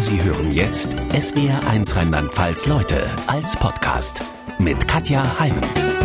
Sie hören jetzt SWR1 Rheinland-Pfalz Leute als Podcast mit Katja Heimen.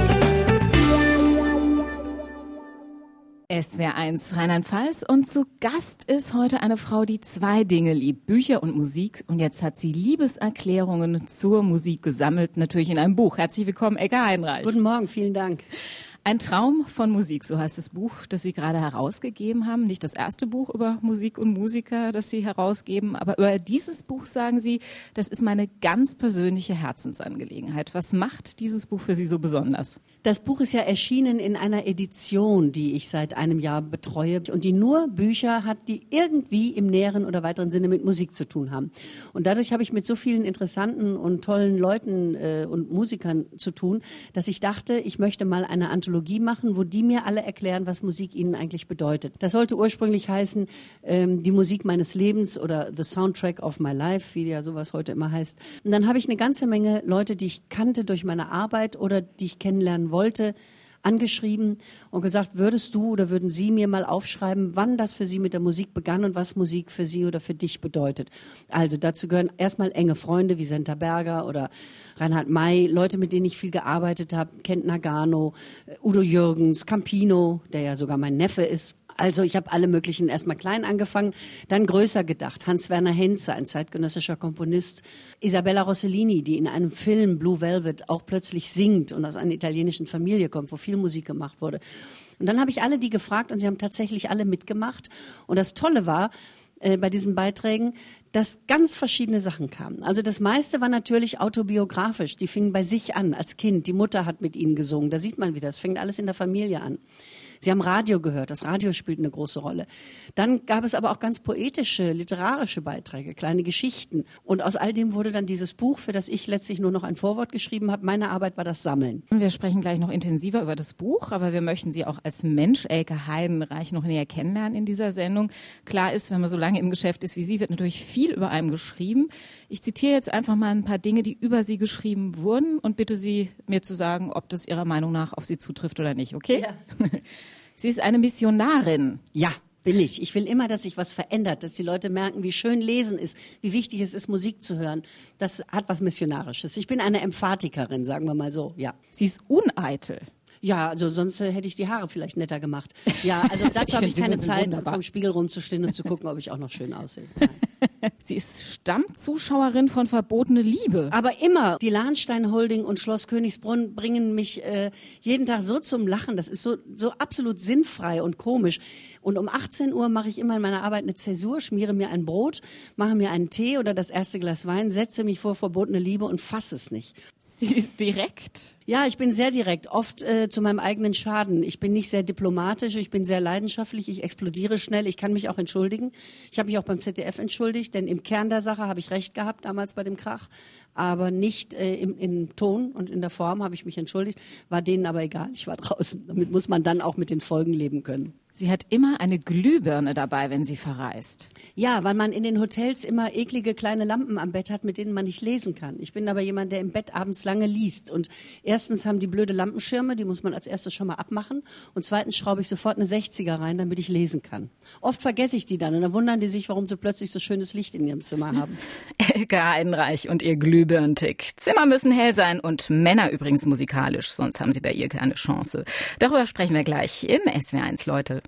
SWR1 Rheinland-Pfalz und zu Gast ist heute eine Frau, die zwei Dinge liebt, Bücher und Musik. Und jetzt hat sie Liebeserklärungen zur Musik gesammelt, natürlich in einem Buch. Herzlich willkommen, Elke Heidenreich. Guten Morgen, vielen Dank. Ein Traum von Musik, so heißt das Buch, das Sie gerade herausgegeben haben. Nicht das erste Buch über Musik und Musiker, das Sie herausgeben, aber über dieses Buch sagen Sie, das ist meine ganz persönliche Herzensangelegenheit. Was macht dieses Buch für Sie so besonders? Das Buch ist ja erschienen in einer Edition, die ich seit einem Jahr betreue und die nur Bücher hat, die irgendwie im näheren oder weiteren Sinne mit Musik zu tun haben. Und dadurch habe ich mit so vielen interessanten und tollen Leuten und Musikern zu tun, dass ich dachte, ich möchte mal eine Anthologie machen, wo die mir alle erklären, was Musik ihnen eigentlich bedeutet. Das sollte ursprünglich heißen, die Musik meines Lebens oder The Soundtrack of My Life, wie ja sowas heute immer heißt. Und dann habe ich eine ganze Menge Leute, die ich kannte durch meine Arbeit oder die ich kennenlernen wollte, angeschrieben und gesagt, würdest du oder würden Sie mir mal aufschreiben, wann das für Sie mit der Musik begann und was Musik für Sie oder für dich bedeutet. Also dazu gehören erstmal enge Freunde wie Senta Berger oder Reinhard May, Leute, mit denen ich viel gearbeitet habe, Kent Nagano, Udo Jürgens, Campino, der ja sogar mein Neffe ist. Also ich habe alle möglichen erstmal klein angefangen, dann größer gedacht. Hans-Werner Henze, ein zeitgenössischer Komponist. Isabella Rossellini, die in einem Film Blue Velvet auch plötzlich singt und aus einer italienischen Familie kommt, wo viel Musik gemacht wurde. Und dann habe ich alle die gefragt und sie haben tatsächlich alle mitgemacht. Und das Tolle war, bei diesen Beiträgen, dass ganz verschiedene Sachen kamen. Also das meiste war natürlich autobiografisch. Die fingen bei sich an, als Kind. Die Mutter hat mit ihnen gesungen. Da sieht man wieder, das fängt alles in der Familie an. Sie haben Radio gehört, das Radio spielt eine große Rolle. Dann gab es aber auch ganz poetische, literarische Beiträge, kleine Geschichten. Und aus all dem wurde dann dieses Buch, für das ich letztlich nur noch ein Vorwort geschrieben habe. Meine Arbeit war das Sammeln. Wir sprechen gleich noch intensiver über das Buch, aber wir möchten Sie auch als Mensch, Elke Heidenreich, noch näher kennenlernen in dieser Sendung. Klar ist, wenn man so lange im Geschäft ist wie Sie, wird natürlich viel über einen geschrieben. Ich zitiere jetzt einfach mal ein paar Dinge, die über Sie geschrieben wurden und bitte Sie, mir zu sagen, ob das Ihrer Meinung nach auf Sie zutrifft oder nicht, okay? Ja. Sie ist eine Missionarin. Ja, bin ich. Ich will immer, dass sich was verändert, dass die Leute merken, wie schön Lesen ist, wie wichtig es ist, Musik zu hören. Das hat was Missionarisches. Ich bin eine Emphatikerin, sagen wir mal so, ja. Sie ist uneitel. Ja, also sonst hätte ich die Haare vielleicht netter gemacht. Ja, also dazu habe ich keine Zeit, vom Spiegel rumzustehen und zu gucken, ob ich auch noch schön aussehe. Nein. Sie ist Stammzuschauerin von Verbotene Liebe. Aber immer. Die Lahnstein Holding und Schloss Königsbrunn bringen mich jeden Tag so zum Lachen. Das ist so absolut sinnfrei und komisch. Und um 18 Uhr mache ich immer in meiner Arbeit eine Zäsur, schmiere mir ein Brot, mache mir einen Tee oder das erste Glas Wein, setze mich vor Verbotene Liebe und fasse es nicht. Sie ist direkt. Ja, ich bin sehr direkt, oft zu meinem eigenen Schaden. Ich bin nicht sehr diplomatisch, ich bin sehr leidenschaftlich, ich explodiere schnell, ich kann mich auch entschuldigen. Ich habe mich auch beim ZDF entschuldigt, denn im Kern der Sache habe ich recht gehabt, damals bei dem Krach, aber nicht im Ton und in der Form habe ich mich entschuldigt, war denen aber egal, ich war draußen. Damit muss man dann auch mit den Folgen leben können. Sie hat immer eine Glühbirne dabei, wenn sie verreist. Ja, weil man in den Hotels immer eklige kleine Lampen am Bett hat, mit denen man nicht lesen kann. Ich bin aber jemand, der im Bett abends lange liest. Und erstens haben die blöde Lampenschirme, die muss man als erstes schon mal abmachen. Und zweitens schraube ich sofort eine 60er rein, damit ich lesen kann. Oft vergesse ich die dann und dann wundern die sich, warum sie plötzlich so schönes Licht in ihrem Zimmer haben. Elke Heidenreich und ihr Glühbirnentick. Zimmer müssen hell sein und Männer übrigens musikalisch, sonst haben sie bei ihr keine Chance. Darüber sprechen wir gleich im SWR1 Leute.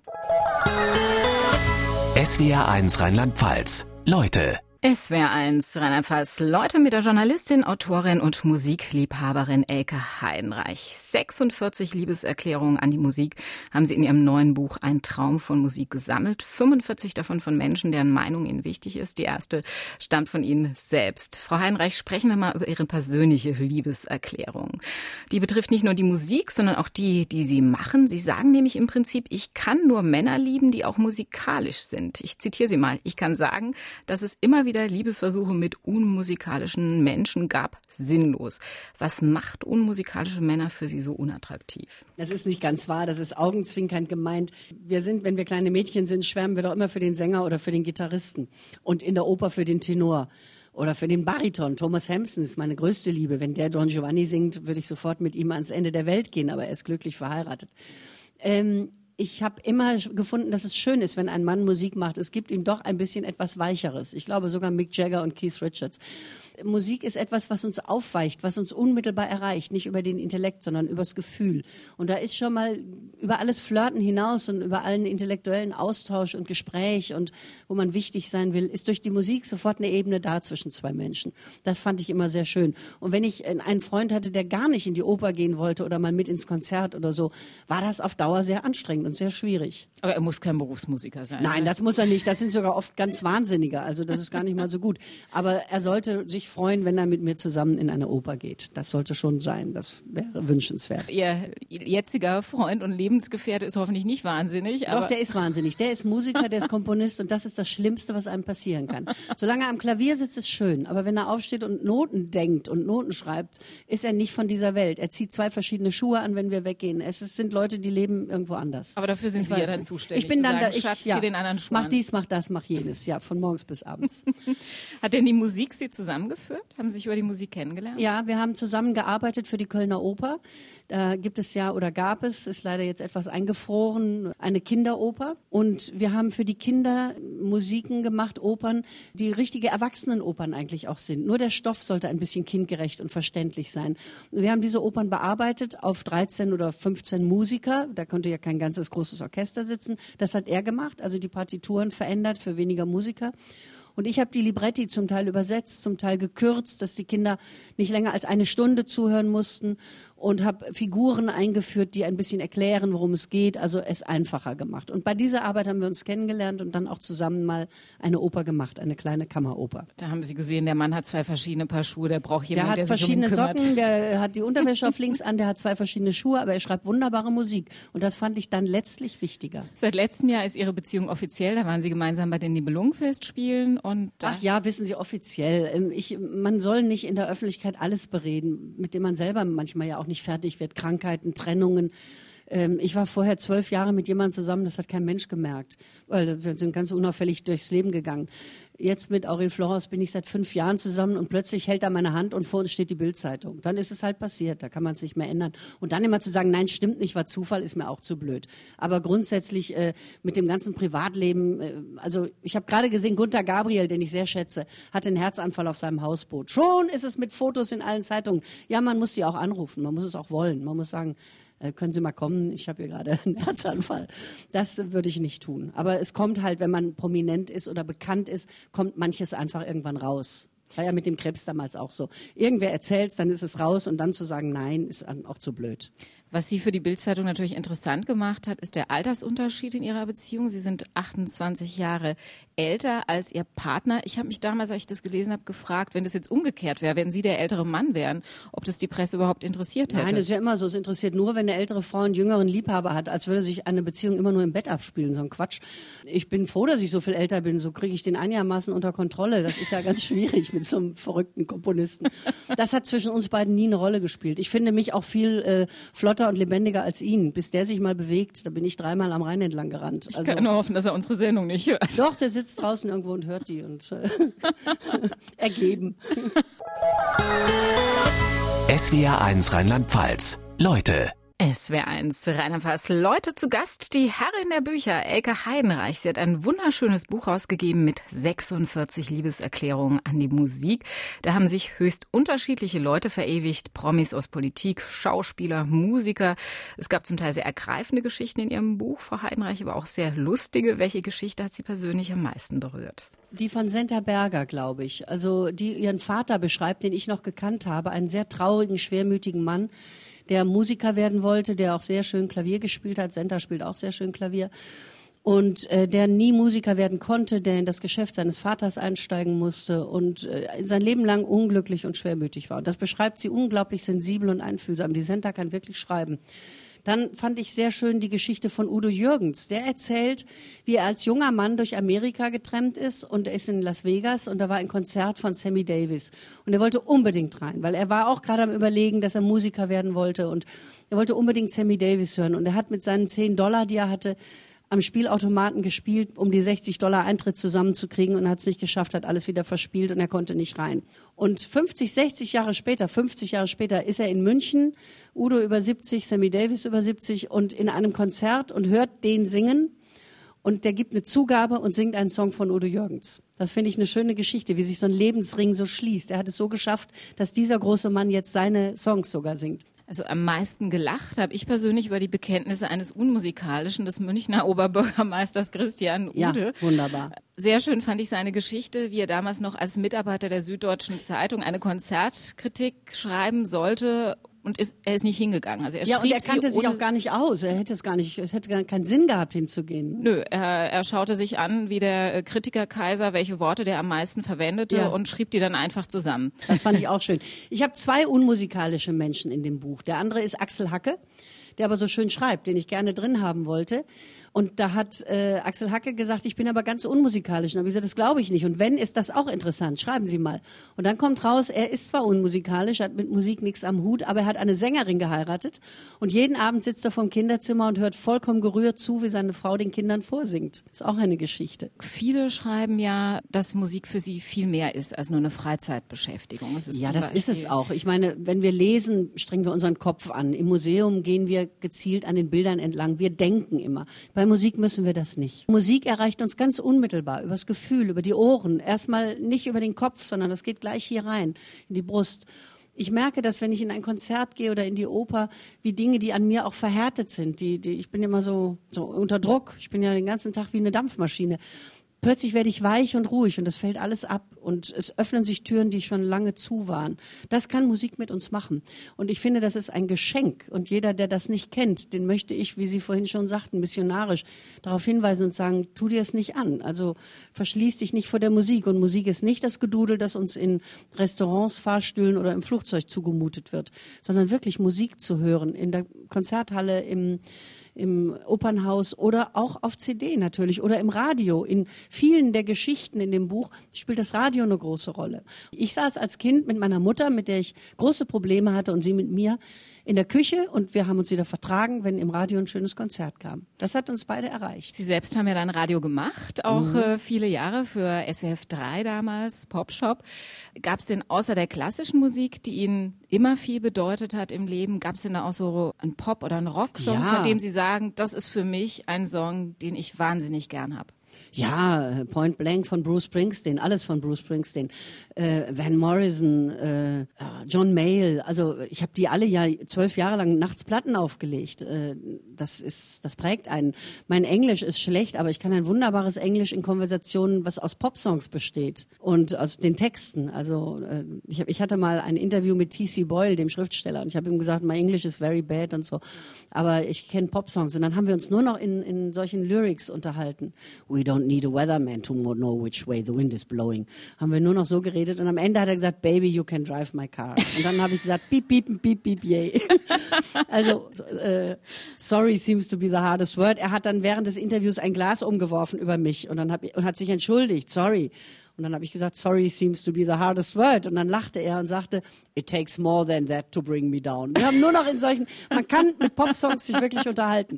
SWR1 Rheinland-Pfalz. Leute. SWR1 Rheinland-Pfalz. Leute mit der Journalistin, Autorin und Musikliebhaberin Elke Heidenreich. 46 Liebeserklärungen an die Musik haben sie in ihrem neuen Buch Ein Traum von Musik gesammelt. 45 davon von Menschen, deren Meinung ihnen wichtig ist. Die erste stammt von Ihnen selbst. Frau Heidenreich, sprechen wir mal über Ihre persönliche Liebeserklärung. Die betrifft nicht nur die Musik, sondern auch die Sie machen. Sie sagen nämlich im Prinzip, ich kann nur Männer lieben, die auch musikalisch sind. Ich zitiere Sie mal. Ich kann sagen, dass es immer wieder Liebesversuche mit unmusikalischen Menschen gab, sinnlos. Was macht unmusikalische Männer für Sie so unattraktiv? Das ist nicht ganz wahr, das ist augenzwinkernd gemeint. Wenn wir kleine Mädchen sind, schwärmen wir doch immer für den Sänger oder für den Gitarristen und in der Oper für den Tenor. Oder für den Bariton. Thomas Hampson ist meine größte Liebe. Wenn der Don Giovanni singt, würde ich sofort mit ihm ans Ende der Welt gehen, aber er ist glücklich verheiratet. ich habe immer gefunden, dass es schön ist, wenn ein Mann Musik macht. Es gibt ihm doch ein bisschen etwas Weicheres. Ich glaube sogar Mick Jagger und Keith Richards. Musik ist etwas, was uns aufweicht, was uns unmittelbar erreicht. Nicht über den Intellekt, sondern übers Gefühl. Und da ist schon mal über alles Flirten hinaus und über allen intellektuellen Austausch und Gespräch und wo man wichtig sein will, ist durch die Musik sofort eine Ebene da zwischen zwei Menschen. Das fand ich immer sehr schön. Und wenn ich einen Freund hatte, der gar nicht in die Oper gehen wollte oder mal mit ins Konzert oder so, war das auf Dauer sehr anstrengend und sehr schwierig. Aber er muss kein Berufsmusiker sein. Nein, das muss er nicht. Das sind sogar oft ganz Wahnsinnige. Also das ist gar nicht mal so gut. Aber er sollte sich freuen, wenn er mit mir zusammen in eine Oper geht. Das sollte schon sein. Das wäre wünschenswert. Ihr jetziger Freund und Lebensgefährte ist hoffentlich nicht wahnsinnig. Aber Doch, der ist wahnsinnig. Der ist Musiker, der ist Komponist und das ist das Schlimmste, was einem passieren kann. Solange er am Klavier sitzt, ist schön. Aber wenn er aufsteht und Noten denkt und Noten schreibt, ist er nicht von dieser Welt. Er zieht 2 verschiedene Schuhe an, wenn wir weggehen. Es sind Leute, die leben irgendwo anders. Aber dafür sind Sie ja dann zuständig. Ich bin dann sagen, Schatz, zieh den anderen Schuh mach an. dies, mach das, mach jenes. Ja, von morgens bis abends. Hat denn die Musik Sie zusammengeführt? Haben Sie sich über die Musik kennengelernt? Ja, wir haben zusammen gearbeitet für die Kölner Oper. Da gibt es ja oder gab es, ist leider jetzt etwas eingefroren, eine Kinderoper. Und wir haben für die Kinder Musiken gemacht, Opern, die richtige Erwachsenenopern eigentlich auch sind. Nur der Stoff sollte ein bisschen kindgerecht und verständlich sein. Wir haben diese Opern bearbeitet auf 13 oder 15 Musiker. Da konnte ja kein ganzes großes Orchester sitzen. Das hat er gemacht, also die Partituren verändert für weniger Musiker. Und ich habe die Libretti zum Teil übersetzt, zum Teil gekürzt, dass die Kinder nicht länger als 1 Stunde zuhören mussten und habe Figuren eingeführt, die ein bisschen erklären, worum es geht, also es einfacher gemacht. Und bei dieser Arbeit haben wir uns kennengelernt und dann auch zusammen mal eine Oper gemacht, eine kleine Kammeroper. Da haben Sie gesehen, der Mann hat 2 verschiedene Paar Schuhe, der braucht jemanden, der sich um ihn verschiedene kümmert. Socken, der hat die Unterwäsche auf links an, der hat 2 verschiedene Schuhe, aber er schreibt wunderbare Musik. Und das fand ich dann letztlich wichtiger. Seit letztem Jahr ist Ihre Beziehung offiziell, da waren Sie gemeinsam bei den Nibelungenfestspielen und Ach ja, wissen Sie, offiziell. Man soll nicht in der Öffentlichkeit alles bereden, mit dem man selber manchmal ja auch nicht fertig wird. Krankheiten, Trennungen. Ich war vorher 12 Jahre mit jemandem zusammen, das hat kein Mensch gemerkt, weil wir sind ganz unauffällig durchs Leben gegangen. Jetzt mit Aurel Florence bin ich seit 5 Jahren zusammen und plötzlich hält er meine Hand und vor uns steht die Bild-Zeitung. Dann ist es halt passiert, da kann man es nicht mehr ändern. Und dann immer zu sagen, nein, stimmt nicht, war Zufall, ist mir auch zu blöd. Aber grundsätzlich mit dem ganzen Privatleben, also ich habe gerade gesehen, Gunther Gabriel, den ich sehr schätze, hatte einen Herzanfall auf seinem Hausboot. Schon ist es mit Fotos in allen Zeitungen. Ja, man muss sie auch anrufen, man muss es auch wollen, man muss sagen, können Sie mal kommen, ich habe hier gerade einen Herzanfall. Das würde ich nicht tun. Aber es kommt halt, wenn man prominent ist oder bekannt ist, kommt manches einfach irgendwann raus. War ja mit dem Krebs damals auch so. Irgendwer erzählt's, dann ist es raus und dann zu sagen, nein, ist auch zu blöd. Was Sie für die Bild-Zeitung natürlich interessant gemacht hat, ist der Altersunterschied in Ihrer Beziehung. Sie sind 28 Jahre älter als Ihr Partner. Ich habe mich damals, als ich das gelesen habe, gefragt, wenn das jetzt umgekehrt wäre, wenn Sie der ältere Mann wären, ob das die Presse überhaupt interessiert hätte. Nein, das ist ja immer so. Es interessiert nur, wenn eine ältere Frau einen jüngeren Liebhaber hat, als würde sich eine Beziehung immer nur im Bett abspielen. So ein Quatsch. Ich bin froh, dass ich so viel älter bin. So kriege ich den einigermaßen unter Kontrolle. Das ist ja ganz schwierig mit so einem verrückten Komponisten. Das hat zwischen uns beiden nie eine Rolle gespielt. Ich finde mich auch viel flotter und lebendiger als ihn. Bis der sich mal bewegt, da bin ich 3-mal am Rhein entlang gerannt. Ich kann nur hoffen, dass er unsere Sendung nicht hört. Doch, der sitzt draußen irgendwo und hört die und ergeben. SWR1 Rheinland-Pfalz. Leute. SWR1 Rheinland-Pfalz. Leute zu Gast, die Herrin der Bücher, Elke Heidenreich. Sie hat ein wunderschönes Buch rausgegeben mit 46 Liebeserklärungen an die Musik. Da haben sich höchst unterschiedliche Leute verewigt. Promis aus Politik, Schauspieler, Musiker. Es gab zum Teil sehr ergreifende Geschichten in ihrem Buch, Frau Heidenreich, aber auch sehr lustige. Welche Geschichte hat Sie persönlich am meisten berührt? Die von Senta Berger, glaube ich. Also die ihren Vater beschreibt, den ich noch gekannt habe. Einen sehr traurigen, schwermütigen Mann, der Musiker werden wollte, der auch sehr schön Klavier gespielt hat. Senta spielt auch sehr schön Klavier. Und der nie Musiker werden konnte, der in das Geschäft seines Vaters einsteigen musste und sein Leben lang unglücklich und schwermütig war. Und das beschreibt sie unglaublich sensibel und einfühlsam. Die Senta kann wirklich schreiben. Dann fand ich sehr schön die Geschichte von Udo Jürgens. Der erzählt, wie er als junger Mann durch Amerika getrennt ist und er ist in Las Vegas und da war ein Konzert von Sammy Davis. Und er wollte unbedingt rein, weil er war auch gerade am Überlegen, dass er Musiker werden wollte und er wollte unbedingt Sammy Davis hören. Und er hat mit seinen $10, die er hatte, am Spielautomaten gespielt, um die $60 Eintritt zusammenzukriegen und hat es nicht geschafft, hat alles wieder verspielt und er konnte nicht rein. Und 50 Jahre später ist er in München, Udo über 70, Sammy Davis über 70 und in einem Konzert und hört den singen. Und der gibt eine Zugabe und singt einen Song von Udo Jürgens. Das finde ich eine schöne Geschichte, wie sich so ein Lebensring so schließt. Er hat es so geschafft, dass dieser große Mann jetzt seine Songs sogar singt. Also am meisten gelacht habe ich persönlich über die Bekenntnisse eines Unmusikalischen des Münchner Oberbürgermeisters Christian Ude. Ja, wunderbar. Sehr schön fand ich seine Geschichte, wie er damals noch als Mitarbeiter der Süddeutschen Zeitung eine Konzertkritik schreiben sollte. Und er ist nicht hingegangen. Also und er kannte sich auch gar nicht aus. Es hätte gar keinen Sinn gehabt, hinzugehen. Nö, er schaute sich an, wie der Kritiker Kaiser, welche Worte der am meisten verwendete und schrieb die dann einfach zusammen. Das fand ich auch schön. Ich habe 2 unmusikalische Menschen in dem Buch. Der andere ist Axel Hacke, der aber so schön schreibt, den ich gerne drin haben wollte. Und da hat Axel Hacke gesagt, ich bin aber ganz unmusikalisch. Und habe ich gesagt, das glaube ich nicht. Und wenn, ist das auch interessant. Schreiben Sie mal. Und dann kommt raus, er ist zwar unmusikalisch, hat mit Musik nichts am Hut, aber er hat eine Sängerin geheiratet. Und jeden Abend sitzt er vorm Kinderzimmer und hört vollkommen gerührt zu, wie seine Frau den Kindern vorsingt. Ist auch eine Geschichte. Viele schreiben ja, dass Musik für sie viel mehr ist als nur eine Freizeitbeschäftigung. Das ist es auch. Ich meine, wenn wir lesen, strengen wir unseren Kopf an. Im Museum gehen wir gezielt an den Bildern entlang. Wir denken immer. Bei Musik müssen wir das nicht. Musik erreicht uns ganz unmittelbar, übers Gefühl, über die Ohren. Erstmal nicht über den Kopf, sondern das geht gleich hier rein, in die Brust. Ich merke das, wenn ich in ein Konzert gehe oder in die Oper, wie Dinge, die an mir auch verhärtet sind. Ich bin immer so unter Druck. Ich bin ja den ganzen Tag wie eine Dampfmaschine. Plötzlich werde ich weich und ruhig und das fällt alles ab und es öffnen sich Türen, die schon lange zu waren. Das kann Musik mit uns machen. Und ich finde, das ist ein Geschenk. Und jeder, der das nicht kennt, den möchte ich, wie Sie vorhin schon sagten, missionarisch darauf hinweisen und sagen, tu dir es nicht an. Also verschließ dich nicht vor der Musik. Und Musik ist nicht das Gedudel, das uns in Restaurants, Fahrstühlen oder im Flugzeug zugemutet wird, sondern wirklich Musik zu hören, in der Konzerthalle, im Opernhaus oder auch auf CD natürlich oder im Radio. In vielen der Geschichten in dem Buch spielt das Radio eine große Rolle. Ich saß als Kind mit meiner Mutter, mit der ich große Probleme hatte und sie mit mir in der Küche und wir haben uns wieder vertragen, wenn im Radio ein schönes Konzert kam. Das hat uns beide erreicht. Sie selbst haben ja dann Radio gemacht, auch viele Jahre für SWF 3 damals, Popshop. Gab es denn außer der klassischen Musik, die Ihnen immer viel bedeutet hat im Leben, gab es denn da auch so einen Pop- oder einen Rocksong, von dem Sie sagen, das ist für mich ein Song, den ich wahnsinnig gern habe? Ja, Point Blank von Bruce Springsteen, alles von Bruce Springsteen, Van Morrison, John Mayall, also ich habe die alle ja 12 Jahre lang nachts Platten aufgelegt. Das prägt einen. Mein Englisch ist schlecht, aber ich kann ein wunderbares Englisch in Konversationen, was aus Popsongs besteht und aus den Texten. Also ich hatte mal ein Interview mit T.C. Boyle, dem Schriftsteller, und ich habe ihm gesagt, my English is very bad und so, aber ich kenne Popsongs. Und dann haben wir uns nur noch in solchen Lyrics unterhalten. We don't need a weatherman to know which way the wind is blowing. Haben wir nur noch so geredet und am Ende hat er gesagt, baby, you can drive my car. Und dann habe ich gesagt, beep, beep, beep, beep, yay. Also, sorry seems to be the hardest word. Er hat dann während des Interviews ein Glas umgeworfen über mich und hat sich entschuldigt, sorry. Und dann habe ich gesagt, sorry seems to be the hardest word. Und dann lachte er und sagte, it takes more than that to bring me down. Wir haben nur noch man kann mit Popsongs sich wirklich unterhalten.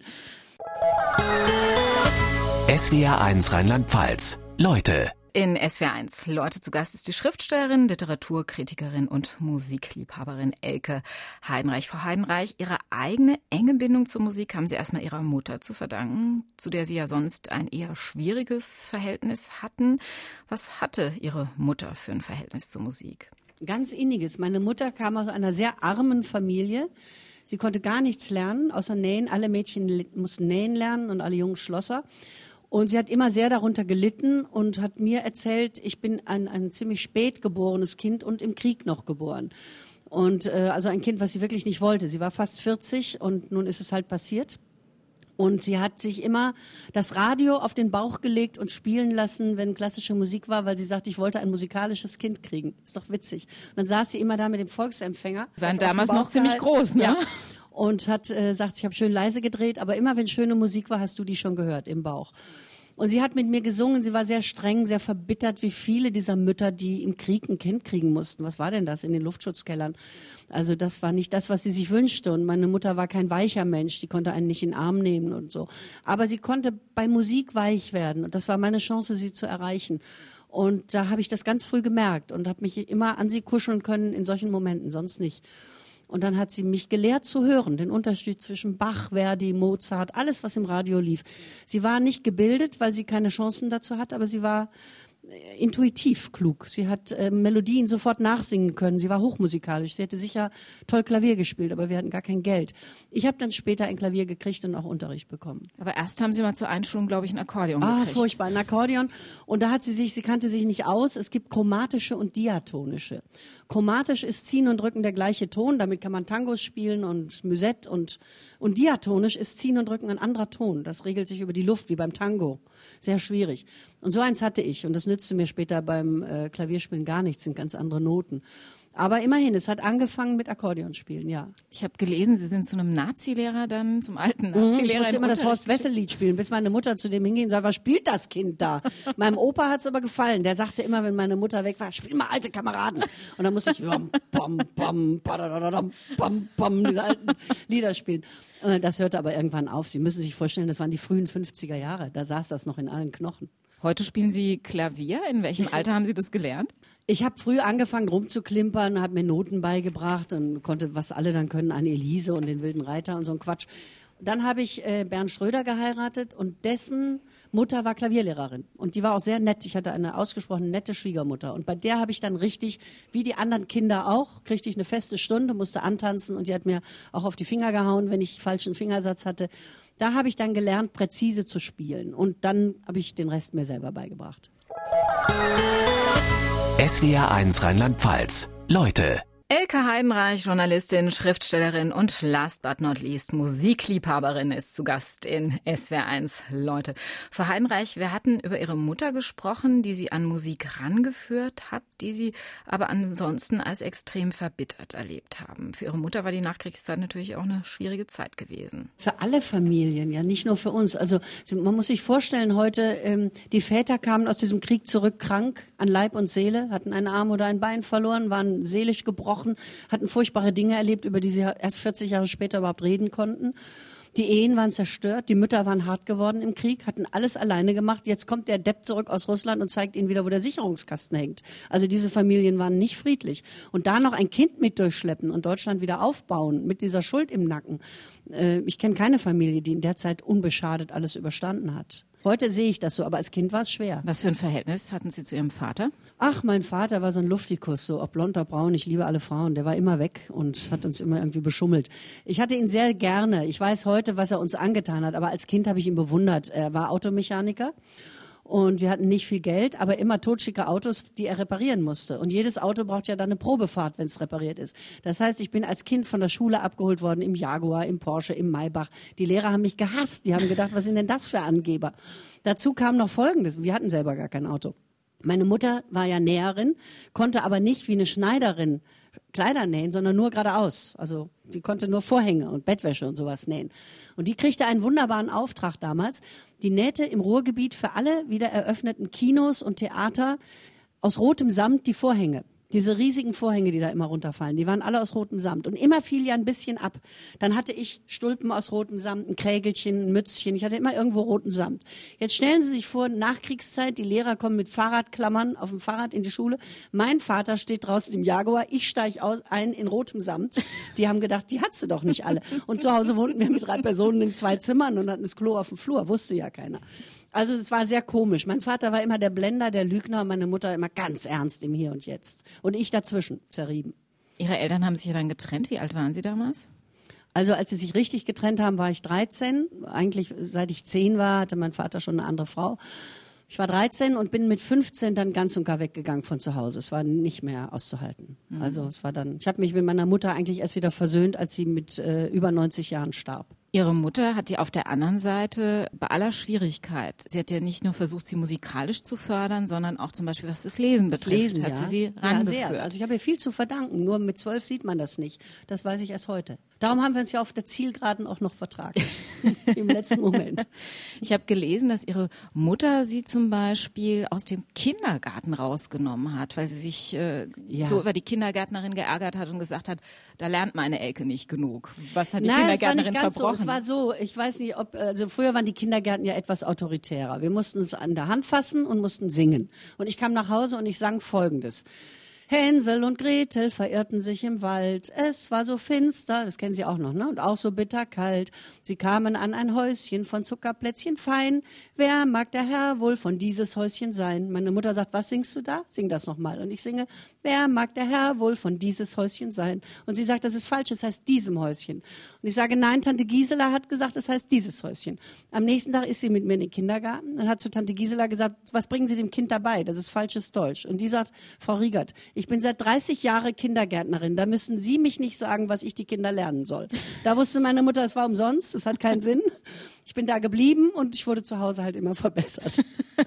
SWR 1 Rheinland-Pfalz. Leute. In SWR 1 Leute zu Gast ist die Schriftstellerin, Literaturkritikerin und Musikliebhaberin Elke Heidenreich. Frau Heidenreich, Ihre eigene enge Bindung zur Musik haben Sie erstmal Ihrer Mutter zu verdanken, zu der Sie ja sonst ein eher schwieriges Verhältnis hatten. Was hatte Ihre Mutter für ein Verhältnis zur Musik? Ganz inniges. Meine Mutter kam aus einer sehr armen Familie. Sie konnte gar nichts lernen, außer nähen. Alle Mädchen mussten nähen lernen und alle Jungs Schlosser. Und sie hat immer sehr darunter gelitten und hat mir erzählt, ich bin ein ziemlich spät geborenes Kind und im Krieg noch geboren. Und also ein Kind, was sie wirklich nicht wollte. Sie war fast 40 und nun ist es halt passiert. Und sie hat sich immer das Radio auf den Bauch gelegt und spielen lassen, wenn klassische Musik war, weil sie sagte, ich wollte ein musikalisches Kind kriegen. Ist doch witzig. Und dann saß sie immer da mit dem Volksempfänger. Waren damals noch ziemlich groß, ne? Ja. Und hat sagt, ich habe schön leise gedreht, aber immer wenn schöne Musik war, hast du die schon gehört im Bauch. Und sie hat mit mir gesungen, sie war sehr streng, sehr verbittert, wie viele dieser Mütter, die im Krieg ein Kind kriegen mussten. Was war denn das in den Luftschutzkellern? Also das war nicht das, was sie sich wünschte. Und meine Mutter war kein weicher Mensch, die konnte einen nicht in den Arm nehmen und so. Aber sie konnte bei Musik weich werden und das war meine Chance, sie zu erreichen. Und da habe ich das ganz früh gemerkt und habe mich immer an sie kuscheln können in solchen Momenten, sonst nicht. Und dann hat sie mich gelehrt zu hören, den Unterschied zwischen Bach, Verdi, Mozart, alles, was im Radio lief. Sie war nicht gebildet, weil sie keine Chancen dazu hat, aber sie war intuitiv klug. Sie hat Melodien sofort nachsingen können. Sie war hochmusikalisch. Sie hätte sicher toll Klavier gespielt, aber wir hatten gar kein Geld. Ich habe dann später ein Klavier gekriegt und auch Unterricht bekommen. Aber erst haben Sie mal zur Einschulung, glaube ich, ein Akkordeon gekriegt. Ah, furchtbar, ein Akkordeon. Und da hat sie kannte sich nicht aus. Es gibt chromatische und diatonische. Chromatisch ist Ziehen und Drücken der gleiche Ton. Damit kann man Tangos spielen und Musette. Und diatonisch ist Ziehen und Drücken ein anderer Ton. Das regelt sich über die Luft, wie beim Tango. Sehr schwierig. Und so eins hatte ich. Und das nützte mir später beim Klavierspielen gar nichts, sind ganz andere Noten. Aber immerhin, es hat angefangen mit Akkordeonspielen, ja. Ich habe gelesen, Sie sind zu einem Nazi-Lehrer dann, zum alten Nazi-Lehrer. Ich musste immer das Horst-Wessel-Lied spielen, bis meine Mutter zu dem hinging und sagte, was spielt das Kind da? Meinem Opa hat's aber gefallen. Der sagte immer, wenn meine Mutter weg war, spiel mal alte Kameraden. Und dann musste ich diese alten Lieder spielen. Das hörte aber irgendwann auf. Sie müssen sich vorstellen, das waren die frühen 50er Jahre. Da saß das noch in allen Knochen. Heute spielen Sie Klavier. In welchem Alter haben Sie das gelernt? Ich habe früh angefangen rumzuklimpern, habe mir Noten beigebracht und konnte, was alle dann können, an Elise und den wilden Reiter und so ein Quatsch. Dann habe ich Bernd Schröder geheiratet und dessen Mutter war Klavierlehrerin. Und die war auch sehr nett. Ich hatte eine ausgesprochen nette Schwiegermutter. Und bei der habe ich dann richtig, wie die anderen Kinder auch, kriegte ich eine feste Stunde, musste antanzen und die hat mir auch auf die Finger gehauen, wenn ich falschen Fingersatz hatte. Da habe ich dann gelernt, präzise zu spielen. Und dann habe ich den Rest mir selber beigebracht. SWR1 Rheinland-Pfalz. Leute. Elke Heidenreich, Journalistin, Schriftstellerin und last but not least Musikliebhaberin, ist zu Gast in SWR1 Leute. Frau Heidenreich, wir hatten über Ihre Mutter gesprochen, die Sie an Musik rangeführt hat, die Sie aber ansonsten als extrem verbittert erlebt haben. Für Ihre Mutter war die Nachkriegszeit natürlich auch eine schwierige Zeit gewesen. Für alle Familien, ja, nicht nur für uns. Also man muss sich vorstellen, heute die Väter kamen aus diesem Krieg zurück krank an Leib und Seele, hatten einen Arm oder ein Bein verloren, waren seelisch gebrochen, hatten furchtbare Dinge erlebt, über die sie erst 40 Jahre später überhaupt reden konnten. Die Ehen waren zerstört, die Mütter waren hart geworden im Krieg, hatten alles alleine gemacht. Jetzt kommt der Depp zurück aus Russland und zeigt ihnen wieder, wo der Sicherungskasten hängt. Also diese Familien waren nicht friedlich. Und da noch ein Kind mit durchschleppen und Deutschland wieder aufbauen mit dieser Schuld im Nacken. Ich kenne keine Familie, die in der Zeit unbeschadet alles überstanden hat. Heute sehe ich das so, aber als Kind war es schwer. Was für ein Verhältnis hatten Sie zu Ihrem Vater? Ach, mein Vater war so ein Luftikus, so ob blond oder braun, ich liebe alle Frauen. Der war immer weg und hat uns immer irgendwie beschummelt. Ich hatte ihn sehr gerne. Ich weiß heute, was er uns angetan hat, aber als Kind habe ich ihn bewundert. Er war Automechaniker. Und wir hatten nicht viel Geld, aber immer totschicke Autos, die er reparieren musste. Und jedes Auto braucht ja dann eine Probefahrt, wenn es repariert ist. Das heißt, ich bin als Kind von der Schule abgeholt worden im Jaguar, im Porsche, im Maybach. Die Lehrer haben mich gehasst. Die haben gedacht, was sind denn das für Angeber? Dazu kam noch Folgendes. Wir hatten selber gar kein Auto. Meine Mutter war ja Näherin, konnte aber nicht wie eine Schneiderin Kleider nähen, sondern nur geradeaus. Also die konnte nur Vorhänge und Bettwäsche und sowas nähen. Und die kriegte einen wunderbaren Auftrag damals. Die nähte im Ruhrgebiet für alle wieder eröffneten Kinos und Theater aus rotem Samt die Vorhänge. Diese riesigen Vorhänge, die da immer runterfallen, die waren alle aus rotem Samt. Und immer fiel ja ein bisschen ab. Dann hatte ich Stulpen aus rotem Samt, ein Krägelchen, ein Mützchen. Ich hatte immer irgendwo roten Samt. Jetzt stellen Sie sich vor, Nachkriegszeit, die Lehrer kommen mit Fahrradklammern auf dem Fahrrad in die Schule. Mein Vater steht draußen im Jaguar, ich steige ein in rotem Samt. Die haben gedacht, die hat sie doch nicht alle. Und zu Hause wohnten wir mit 3 Personen in 2 Zimmern und hatten das Klo auf dem Flur. Wusste ja keiner. Also es war sehr komisch. Mein Vater war immer der Blender, der Lügner und meine Mutter immer ganz ernst im Hier und Jetzt. Und ich dazwischen, zerrieben. Ihre Eltern haben sich ja dann getrennt. Wie alt waren Sie damals? Also als sie sich richtig getrennt haben, war ich 13. Eigentlich seit ich 10 war, hatte mein Vater schon eine andere Frau. Ich war 13 und bin mit 15 dann ganz und gar weggegangen von zu Hause. Es war nicht mehr auszuhalten. Also es war dann, ich habe mich mit meiner Mutter eigentlich erst wieder versöhnt, als sie mit über 90 Jahren starb. Ihre Mutter hat ja auf der anderen Seite bei aller Schwierigkeit, sie hat ja nicht nur versucht, sie musikalisch zu fördern, sondern auch zum Beispiel, was das Lesen betrifft, hat sie rangeführt. Ja, sehr. Also ich habe ihr viel zu verdanken, nur mit 12 sieht man das nicht. Das weiß ich erst heute. Darum haben wir uns ja auf der Zielgeraden auch noch vertragen, im letzten Moment. Ich habe gelesen, dass Ihre Mutter sie zum Beispiel aus dem Kindergarten rausgenommen hat, weil sie sich so über die Kindergärtnerin geärgert hat und gesagt hat, da lernt meine Elke nicht genug. Was hat die Kindergärtnerin verbrochen? Es war so, ich weiß nicht, also früher waren die Kindergärten ja etwas autoritärer. Wir mussten uns an der Hand fassen und mussten singen. Und ich kam nach Hause und ich sang Folgendes. Hänsel und Gretel verirrten sich im Wald. Es war so finster, das kennen Sie auch noch, ne? Und auch so bitterkalt. Sie kamen an ein Häuschen von Zuckerplätzchen fein. Wer mag der Herr wohl von dieses Häuschen sein? Meine Mutter sagt, was singst du da? Sing das nochmal. Und ich singe, wer mag der Herr wohl von dieses Häuschen sein? Und sie sagt, das ist falsch, es heißt diesem Häuschen. Und ich sage, nein, Tante Gisela hat gesagt, es heißt dieses Häuschen. Am nächsten Tag ist sie mit mir in den Kindergarten und hat zu Tante Gisela gesagt, was bringen Sie dem Kind dabei? Das ist falsches Deutsch. Und die sagt, Frau Riegert, ich bin seit 30 Jahren Kindergärtnerin. Da müssen Sie mich nicht sagen, was ich die Kinder lernen soll. Da wusste meine Mutter, es war umsonst, es hat keinen Sinn. Ich bin da geblieben und ich wurde zu Hause halt immer verbessert.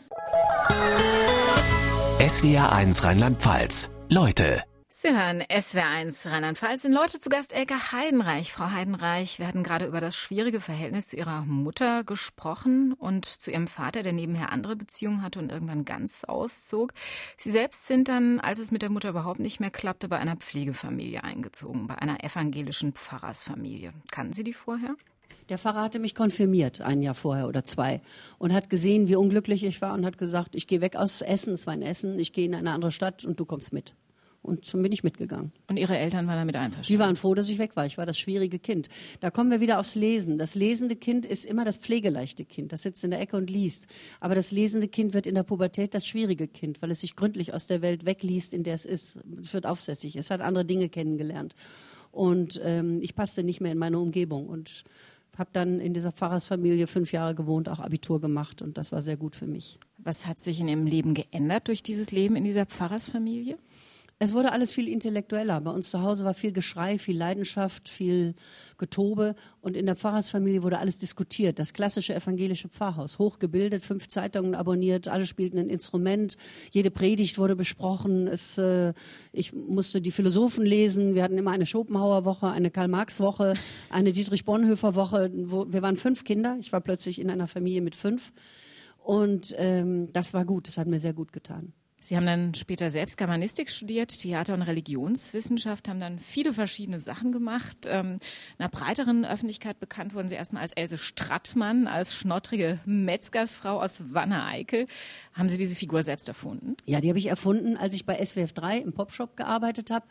SWR1 Rheinland-Pfalz. Leute. Sie hören SWR1 Rheinland-Pfalz. In Leute zu Gast Elke Heidenreich. Frau Heidenreich, wir hatten gerade über das schwierige Verhältnis zu Ihrer Mutter gesprochen und zu Ihrem Vater, der nebenher andere Beziehungen hatte und irgendwann ganz auszog. Sie selbst sind dann, als es mit der Mutter überhaupt nicht mehr klappte, bei einer Pflegefamilie eingezogen, bei einer evangelischen Pfarrersfamilie. Kannten Sie die vorher? Der Pfarrer hatte mich konfirmiert, ein Jahr vorher oder 2, und hat gesehen, wie unglücklich ich war und hat gesagt, ich gehe weg aus Essen, es war in Essen, ich gehe in eine andere Stadt und du kommst mit. Und so bin ich mitgegangen. Und Ihre Eltern waren damit einverstanden? Die waren froh, dass ich weg war. Ich war das schwierige Kind. Da kommen wir wieder aufs Lesen. Das lesende Kind ist immer das pflegeleichte Kind. Das sitzt in der Ecke und liest. Aber das lesende Kind wird in der Pubertät das schwierige Kind, weil es sich gründlich aus der Welt wegliest, in der es ist. Es wird aufsässig. Es hat andere Dinge kennengelernt. Und ich passte nicht mehr in meine Umgebung und habe dann in dieser Pfarrersfamilie 5 Jahre gewohnt, auch Abitur gemacht. Und das war sehr gut für mich. Was hat sich in Ihrem Leben geändert durch dieses Leben in dieser Pfarrersfamilie? Es wurde alles viel intellektueller. Bei uns zu Hause war viel Geschrei, viel Leidenschaft, viel Getobe. Und in der Pfarrersfamilie wurde alles diskutiert. Das klassische evangelische Pfarrhaus. Hochgebildet, 5 Zeitungen abonniert, alle spielten ein Instrument. Jede Predigt wurde besprochen. Ich musste die Philosophen lesen. Wir hatten immer eine Schopenhauer-Woche, eine Karl-Marx-Woche, eine Dietrich-Bonhoeffer-Woche. Wir waren 5 Kinder. Ich war plötzlich in einer Familie mit 5. Und das war gut. Das hat mir sehr gut getan. Sie haben dann später selbst Germanistik studiert, Theater- und Religionswissenschaft, haben dann viele verschiedene Sachen gemacht. Einer breiteren Öffentlichkeit bekannt wurden Sie erstmal als Else Strattmann, als schnottrige Metzgersfrau aus Wanne-Eickel. Haben Sie diese Figur selbst erfunden? Ja, die habe ich erfunden, als ich bei SWF 3 im Popshop gearbeitet habe.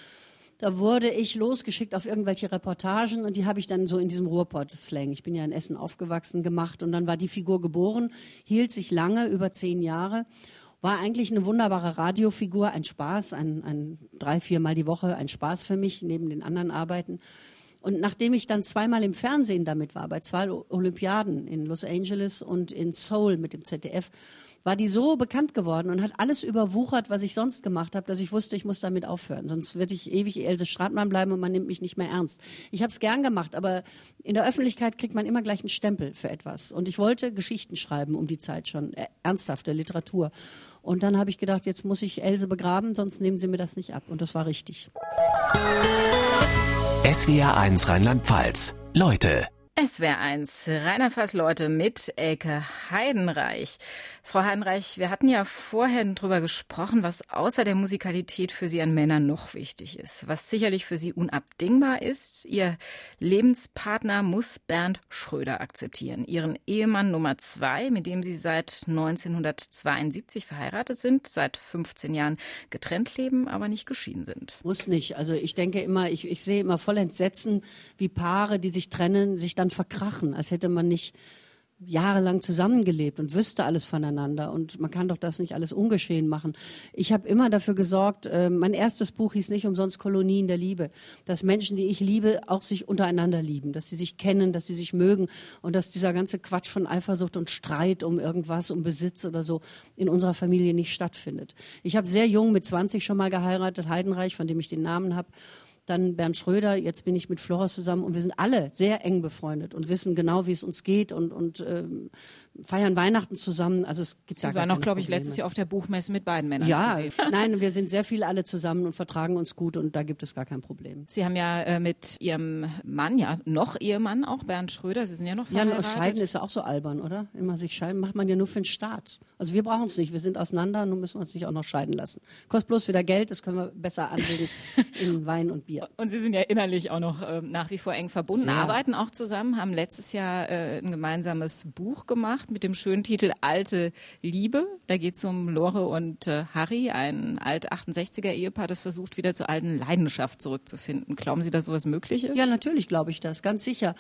Da wurde ich losgeschickt auf irgendwelche Reportagen und die habe ich dann so in diesem Ruhrpott-Slang, ich bin ja in Essen aufgewachsen, gemacht. Und dann war die Figur geboren, hielt sich lange, über 10 Jahre. War eigentlich eine wunderbare Radiofigur, ein Spaß, ein 3-4 Mal die Woche, ein Spaß für mich, neben den anderen Arbeiten. Und nachdem ich dann 2-mal im Fernsehen damit war, bei 2 Olympiaden in Los Angeles und in Seoul mit dem ZDF, war die so bekannt geworden und hat alles überwuchert, was ich sonst gemacht habe, dass ich wusste, ich muss damit aufhören. Sonst würde ich ewig Else Strattmann bleiben und man nimmt mich nicht mehr ernst. Ich habe es gern gemacht, aber in der Öffentlichkeit kriegt man immer gleich einen Stempel für etwas. Und ich wollte Geschichten schreiben um die Zeit schon, ernsthafte Literatur. Und dann habe ich gedacht, jetzt muss ich Else begraben, sonst nehmen sie mir das nicht ab. Und das war richtig. SWR1 Rheinland-Pfalz. Leute. SWR1 Rheinland-Pfalz Leute mit Elke Heidenreich. Frau Heidenreich, wir hatten ja vorher drüber gesprochen, was außer der Musikalität für Sie an Männern noch wichtig ist. Was sicherlich für Sie unabdingbar ist, Ihr Lebenspartner muss Bernd Schröder akzeptieren. Ihren Ehemann Nummer 2, mit dem Sie seit 1972 verheiratet sind, seit 15 Jahren getrennt leben, aber nicht geschieden sind. Muss nicht. Also ich denke immer, ich sehe immer voll Entsetzen, wie Paare, die sich trennen, sich dann verkrachen, als hätte man nicht jahrelang zusammengelebt und wüsste alles voneinander. Und man kann doch das nicht alles ungeschehen machen. Ich habe immer dafür gesorgt, mein erstes Buch hieß nicht umsonst Kolonien der Liebe, dass Menschen, die ich liebe, auch sich untereinander lieben, dass sie sich kennen, dass sie sich mögen und dass dieser ganze Quatsch von Eifersucht und Streit um irgendwas, um Besitz oder so in unserer Familie nicht stattfindet. Ich habe sehr jung mit 20 schon mal geheiratet, Heidenreich, von dem ich den Namen habe. dann Bernd Schröder, jetzt bin ich mit Flora zusammen und wir sind alle sehr eng befreundet und wissen genau, wie es uns geht und feiern Weihnachten zusammen. Also es gibt Sie waren noch, glaube ich, letztes Jahr auf der Buchmesse mit beiden Männern zu sehen. Nein, wir sind sehr viel alle zusammen und vertragen uns gut und da gibt es gar kein Problem. Sie haben ja mit Ihrem Mann, ja noch Ehemann auch, Bernd Schröder, Sie sind ja noch verheiratet. Ja, scheiden ist ja auch so albern, oder? Immer sich scheiden macht man ja nur für den Staat. Also wir brauchen es nicht, wir sind auseinander, nun müssen wir uns nicht auch noch scheiden lassen. Kostet bloß wieder Geld, das können wir besser anlegen in Wein und Bier. Und Sie sind ja innerlich auch noch nach wie vor eng verbunden, arbeiten auch zusammen, haben letztes Jahr ein gemeinsames Buch gemacht mit dem schönen Titel Alte Liebe. Da geht es um Lore und Harry, ein alt 68er-Ehepaar, das versucht, wieder zur alten Leidenschaft zurückzufinden. Glauben Sie, dass sowas möglich ist? Ja, natürlich glaube ich das, ganz sicher.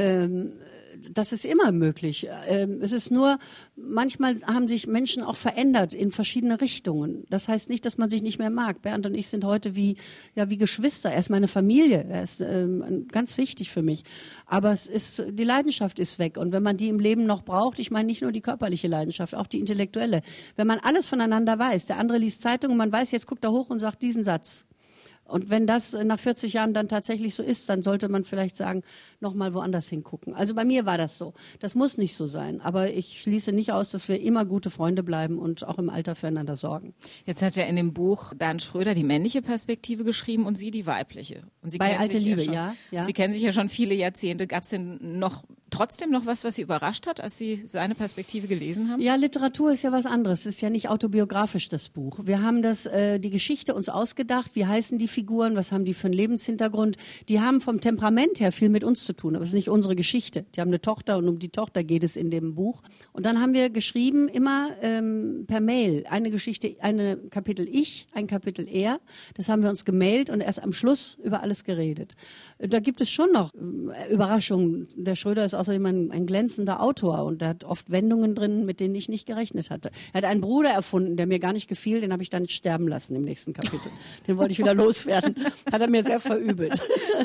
Das ist immer möglich. Es ist nur, manchmal haben sich Menschen auch verändert in verschiedene Richtungen. Das heißt nicht, dass man sich nicht mehr mag. Bernd und ich sind heute wie Geschwister. Er ist meine Familie. Er ist ganz wichtig für mich. Aber die Leidenschaft ist weg. Und wenn man die im Leben noch braucht, ich meine nicht nur die körperliche Leidenschaft, auch die intellektuelle. Wenn man alles voneinander weiß, der andere liest Zeitung und man weiß, jetzt guckt er hoch und sagt diesen Satz. Und wenn das nach 40 Jahren dann tatsächlich so ist, dann sollte man vielleicht sagen, noch mal woanders hingucken. Also bei mir war das so. Das muss nicht so sein. Aber ich schließe nicht aus, dass wir immer gute Freunde bleiben und auch im Alter füreinander sorgen. Jetzt hat ja in dem Buch Bernd Schröder die männliche Perspektive geschrieben und Sie die weibliche. Und Sie bei Alte Liebe, ja, Sie kennen sich ja schon viele Jahrzehnte. Gab es denn trotzdem noch was Sie überrascht hat, als Sie seine Perspektive gelesen haben? Ja, Literatur ist ja was anderes. Es ist ja nicht autobiografisch, das Buch. Wir haben die Geschichte uns ausgedacht. Wie heißen die Figuren? Was haben die für einen Lebenshintergrund? Die haben vom Temperament her viel mit uns zu tun. Aber es ist nicht unsere Geschichte. Die haben eine Tochter und um die Tochter geht es in dem Buch. Und dann haben wir geschrieben, immer per Mail, eine Geschichte, ein Kapitel ich, ein Kapitel er. Das haben wir uns gemailt und erst am Schluss über alles geredet. Da gibt es schon noch Überraschungen. Der Schröder ist außerdem ein glänzender Autor und der hat oft Wendungen drin, mit denen ich nicht gerechnet hatte. Er hat einen Bruder erfunden, der mir gar nicht gefiel, den habe ich dann sterben lassen im nächsten Kapitel. Den wollte ich wieder loswerden. Hat er mir sehr verübelt.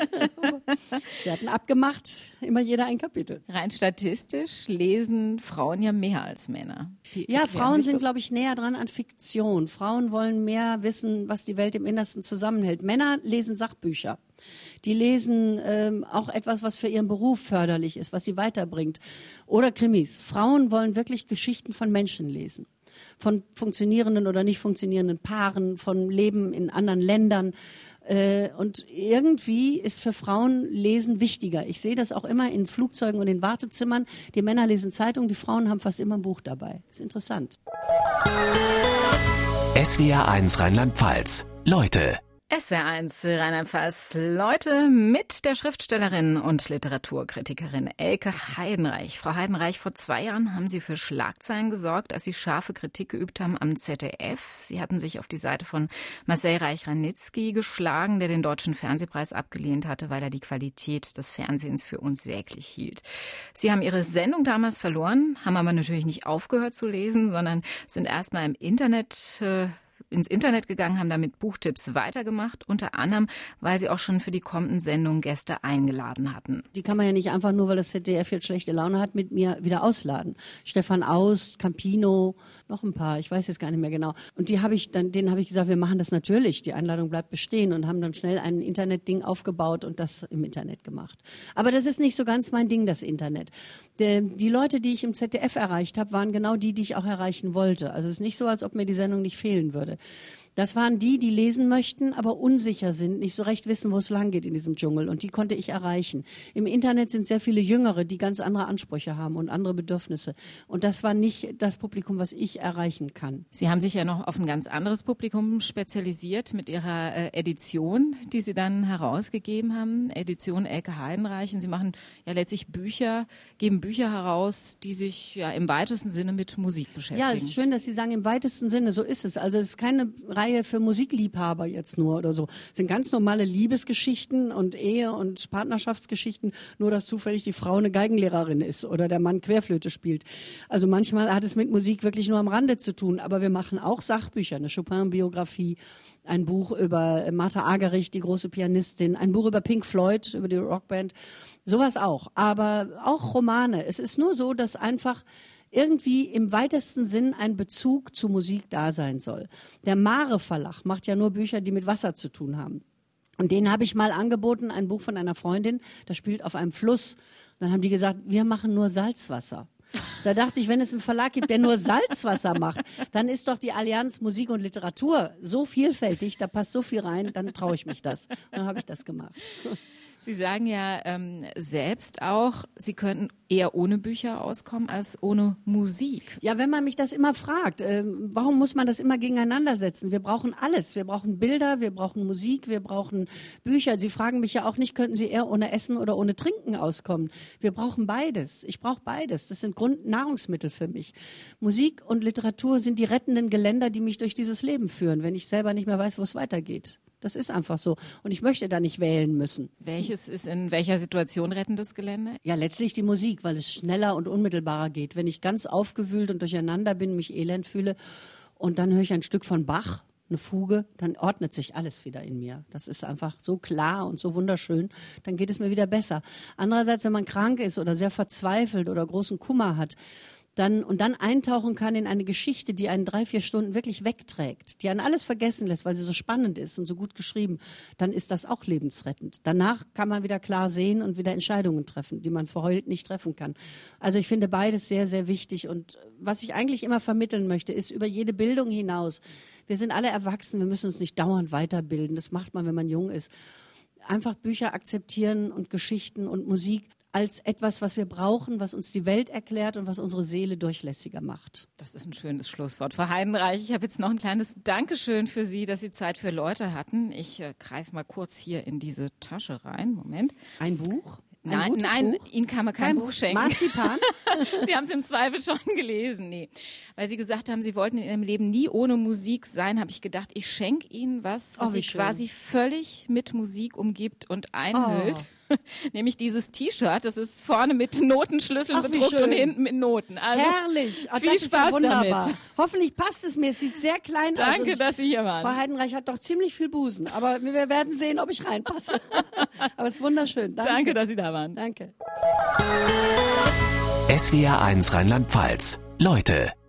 Wir hatten abgemacht, immer jeder ein Kapitel. Rein statistisch lesen Frauen ja mehr als Männer. Ja, Frauen sind, glaube ich, näher dran an Fiktion. Frauen wollen mehr wissen, was die Welt im Innersten zusammenhält. Männer lesen Sachbücher. Die lesen auch etwas, was für ihren Beruf förderlich ist, was sie weiterbringt. Oder Krimis. Frauen wollen wirklich Geschichten von Menschen lesen. Von funktionierenden oder nicht funktionierenden Paaren, von Leben in anderen Ländern. Und irgendwie ist für Frauen Lesen wichtiger. Ich sehe das auch immer in Flugzeugen und in Wartezimmern. Die Männer lesen Zeitung, die Frauen haben fast immer ein Buch dabei. Das ist interessant. SWR1 Rheinland-Pfalz. Leute. SWR1 Rheinland-Pfalz Leute mit der Schriftstellerin und Literaturkritikerin Elke Heidenreich. Frau Heidenreich, vor 2 Jahren haben Sie für Schlagzeilen gesorgt, als Sie scharfe Kritik geübt haben am ZDF. Sie hatten sich auf die Seite von Marcel Reich-Ranitzky geschlagen, der den Deutschen Fernsehpreis abgelehnt hatte, weil er die Qualität des Fernsehens für unsäglich hielt. Sie haben Ihre Sendung damals verloren, haben aber natürlich nicht aufgehört zu lesen, sondern sind erstmal ins Internet gegangen, haben damit Buchtipps weitergemacht, unter anderem, weil Sie auch schon für die kommenden Sendungen Gäste eingeladen hatten. Die kann man ja nicht einfach nur, weil das ZDF jetzt schlechte Laune hat, mit mir wieder ausladen. Stefan Aust, Campino, noch ein paar, ich weiß jetzt gar nicht mehr genau. Und denen habe ich gesagt, wir machen das natürlich, die Einladung bleibt bestehen und haben dann schnell ein Internetding aufgebaut und das im Internet gemacht. Aber das ist nicht so ganz mein Ding, das Internet. Die Leute, die ich im ZDF erreicht habe, waren genau die ich auch erreichen wollte. Also es ist nicht so, als ob mir die Sendung nicht fehlen würde. Das waren die lesen möchten, aber unsicher sind, nicht so recht wissen, wo es lang geht in diesem Dschungel. Und die konnte ich erreichen. Im Internet sind sehr viele Jüngere, die ganz andere Ansprüche haben und andere Bedürfnisse. Und das war nicht das Publikum, was ich erreichen kann. Sie haben sich ja noch auf ein ganz anderes Publikum spezialisiert mit Ihrer Edition, die Sie dann herausgegeben haben. Edition Elke Heidenreich. Und Sie machen ja letztlich geben Bücher heraus, die sich ja im weitesten Sinne mit Musik beschäftigen. Ja, es ist schön, dass Sie sagen, im weitesten Sinne, so ist es. Also es ist keine Reihe für Musikliebhaber jetzt nur oder so. Es sind ganz normale Liebesgeschichten und Ehe- und Partnerschaftsgeschichten, nur dass zufällig die Frau eine Geigenlehrerin ist oder der Mann Querflöte spielt. Also manchmal hat es mit Musik wirklich nur am Rande zu tun, aber wir machen auch Sachbücher, eine Chopin-Biografie, ein Buch über Martha Argerich, die große Pianistin, ein Buch über Pink Floyd, über die Rockband, sowas auch. Aber auch Romane. Es ist nur so, dass einfach irgendwie im weitesten Sinn ein Bezug zu Musik da sein soll. Der Mare Verlag macht ja nur Bücher, die mit Wasser zu tun haben. Und denen habe ich mal angeboten, ein Buch von einer Freundin, das spielt auf einem Fluss. Dann haben die gesagt, wir machen nur Salzwasser. Da dachte ich, wenn es einen Verlag gibt, der nur Salzwasser macht, dann ist doch die Allianz Musik und Literatur so vielfältig, da passt so viel rein, dann traue ich mich das. Und dann habe ich das gemacht. Sie sagen ja selbst auch, Sie könnten eher ohne Bücher auskommen als ohne Musik. Ja, wenn man mich das immer fragt, warum muss man das immer gegeneinander setzen? Wir brauchen alles. Wir brauchen Bilder, wir brauchen Musik, wir brauchen Bücher. Sie fragen mich ja auch nicht, könnten Sie eher ohne Essen oder ohne Trinken auskommen? Wir brauchen beides. Ich brauche beides. Das sind Grundnahrungsmittel für mich. Musik und Literatur sind die rettenden Geländer, die mich durch dieses Leben führen, wenn ich selber nicht mehr weiß, wo es weitergeht. Das ist einfach so. Und ich möchte da nicht wählen müssen. Welches ist in welcher Situation rettendes Gelände? Ja, letztlich die Musik, weil es schneller und unmittelbarer geht. Wenn ich ganz aufgewühlt und durcheinander bin, mich elend fühle und dann höre ich ein Stück von Bach, eine Fuge, dann ordnet sich alles wieder in mir. Das ist einfach so klar und so wunderschön. Dann geht es mir wieder besser. Andererseits, wenn man krank ist oder sehr verzweifelt oder großen Kummer hat, dann eintauchen kann in eine Geschichte, die einen 3-4 Stunden wirklich wegträgt, die einen alles vergessen lässt, weil sie so spannend ist und so gut geschrieben, dann ist das auch lebensrettend. Danach kann man wieder klar sehen und wieder Entscheidungen treffen, die man verheult nicht treffen kann. Also ich finde beides sehr, sehr wichtig. Und was ich eigentlich immer vermitteln möchte, ist über jede Bildung hinaus. Wir sind alle erwachsen, wir müssen uns nicht dauernd weiterbilden. Das macht man, wenn man jung ist. Einfach Bücher akzeptieren und Geschichten und Musik als etwas, was wir brauchen, was uns die Welt erklärt und was unsere Seele durchlässiger macht. Das ist ein schönes Schlusswort. Frau Heidenreich, ich habe jetzt noch ein kleines Dankeschön für Sie, dass Sie Zeit für Leute hatten. Ich greife mal kurz hier in diese Tasche rein. Moment. Ein Buch? Nein, Buch? Ihnen kann man kein Buch schenken. Marzipan? Sie haben es im Zweifel schon gelesen. Nee. Weil Sie gesagt haben, Sie wollten in Ihrem Leben nie ohne Musik sein, habe ich gedacht, ich schenke Ihnen was Sie quasi völlig mit Musik umgibt und einhüllt. Oh. Nämlich dieses T-Shirt, das ist vorne mit Notenschlüsseln bedruckt und hinten mit Noten. Also herrlich. Viel das Spaß ist ja wunderbar. damit. Hoffentlich passt es mir. Es sieht sehr klein aus. Danke, dass Sie hier waren. Frau Heidenreich hat doch ziemlich viel Busen. Aber wir werden sehen, ob ich reinpasse. Aber es ist wunderschön. Danke, dass Sie da waren. Danke. SWR1 Rheinland-Pfalz. Leute